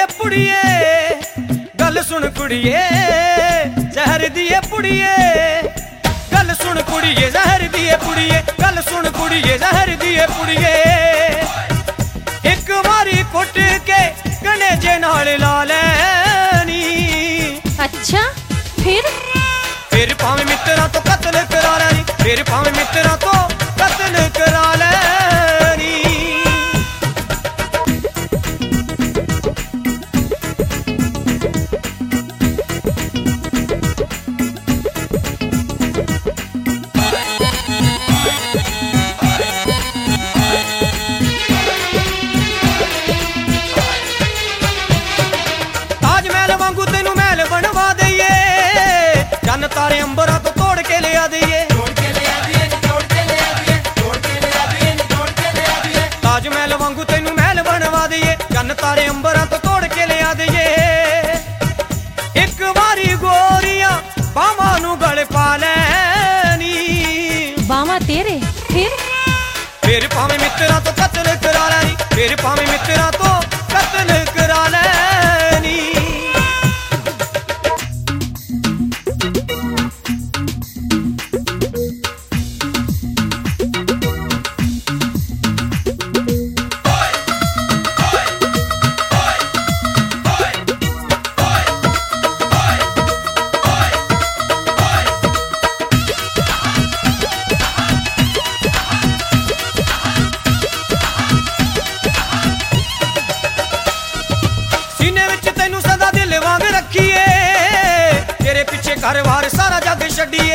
दिए पुड़िए गल सुन कुड़िए जहर दिए पुड़िए गल सुन कुड़िए जहर दिए पुड़िए गल सुन कुड़िए जहर दिए पुड़िए एक बारी कुट के गनेजे नाल ला लैनी। अच्छा फिर भावें मित्रा तो कत्ल करा लैनी फिर भावें मित्रा तो कत्ल करा लैनी। तारे अंबरा तो तोड़ के ले आ दिए ताजमहल वांगू तेनू महल बनवा दिए जन तारे अंबरा तो तोड़ के ले आ दिए। एक बारी गोरियां बामा नू गल पा लैनी बामा तेरे फिर भावें मित्रा तो कत्ल करा लैनी फिर भावें मित्रा तो कत्ल करा लैनी। तेरे पीछे घर बार सारा जग छड्डिए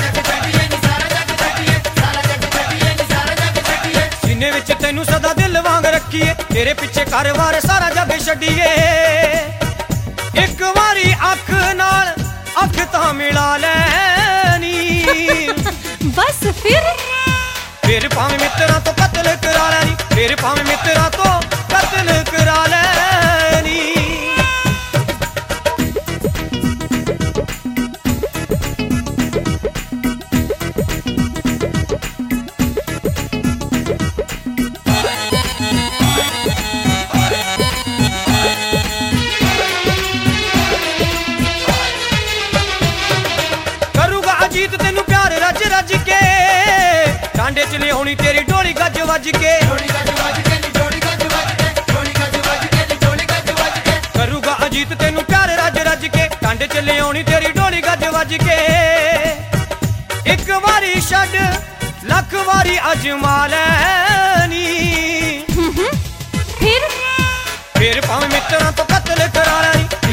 सीने विच तैनू सदा दिल वांग रखिए तेरे पीछे घर बार सारा जग छड्डिए। एक बारी अख नाल अख तां मिला लैनी बस फिर भावें मित्रा तो कत्ल करा लैनी फिर भावें मित्रा तो कत्ल करा लैनी। तेनू प्यार रज रज के डांडे च लियाउणी तेरी डोली गज वज के करूगा अजीत तेनू प्यार रज रज के डांडे च लियाउणी तेरी डोली गज वज के। एक बारी छड्ड लख बारी अजमा लैनी फिर भावें मित्रा तो कत्ल करा लैनी